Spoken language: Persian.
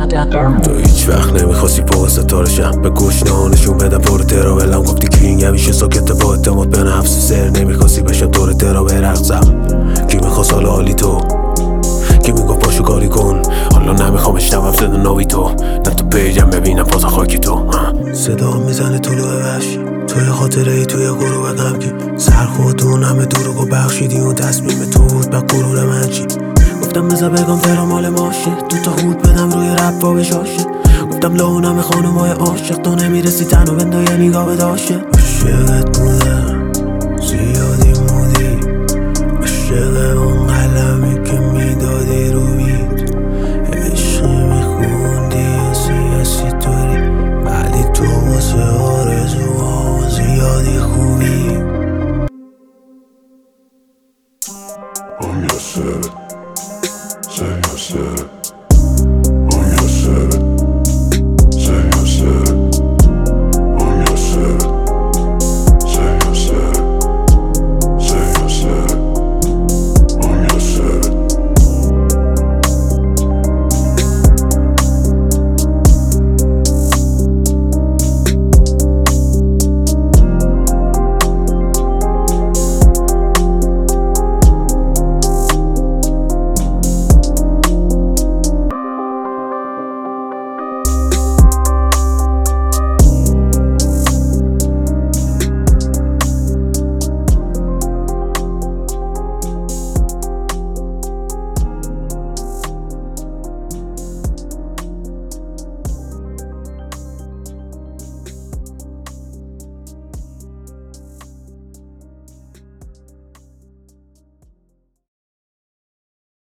تو هیچ وقت نمیخواستی فوق ستارشم، به گوشنام نشون بدم پر ترا ولم گفتی کینگ، همیشه ساکت با اعتماد به نفس سر نمیخواستی بشم دور ترا برقصم. کی میخواست حالا حالی تو، کی میگفت پاشو کاری کن، حالا نمیخوام اشنوم صدا ناوی تو، نه تو پیجم ببینم پاس خاکی تو. صدا میزنه طلوع وحشی توی خاطره ای توی غروب غمگین، سرخودون همه دروغو بخشیدی اون تصمیم تو بود به غرور من چی. گفتم بذار بگم ترا مال ماشه، تو تا خود بدم روی رپ و بشاشه، گفتم لونم خانومای عاشق، تو نمیرسی تنو بنده یه نگاه بداشه. عاشقت بودم زیادی مودی، عاشق اون قلمی که میدادی رو بید، عشقی میخوندی یا سیاسی طوری، ولی تو واسه آرزوها زیادی خوبی. I'm your set, say your set.